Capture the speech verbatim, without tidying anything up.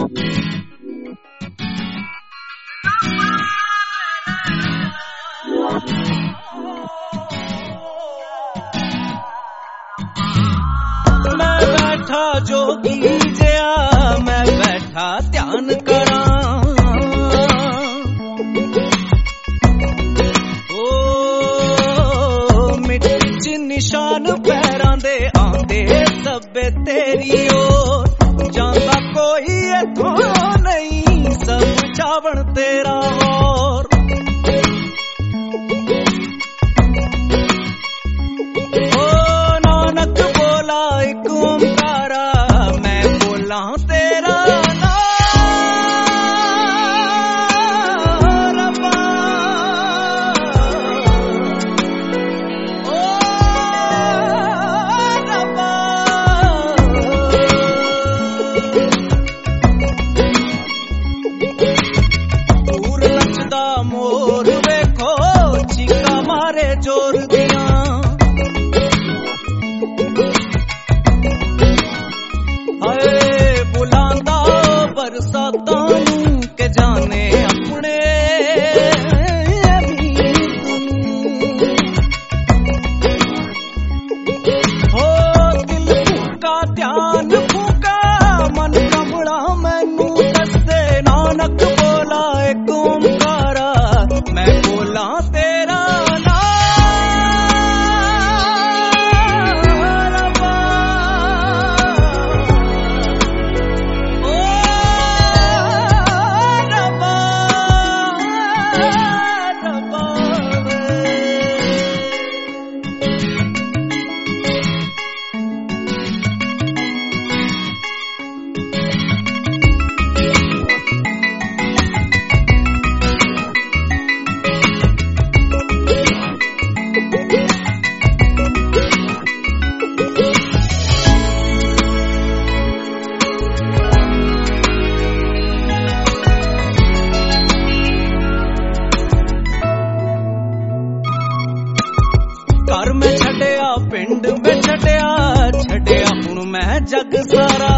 मैं बैठा जोगी जिया मैं बैठा ध्यान करा ओ मिट्टी च निशान पैरां दे आंदे सब्बे तेरी ओर जांदा कोई इत्थों नहीं सब चावण तेरा और मोर देखो चिका मारे जोर दिया हाय बुलांदा बरसातां के जाने अपने हो दिल फूका ध्यान फूका मन कमड़ा मैनू दसे नानक बोला एक ओंकारा मैं बोला तेरा घर में छड़िया पिंड में छड़िया छड़िया हुण मैं जग सारा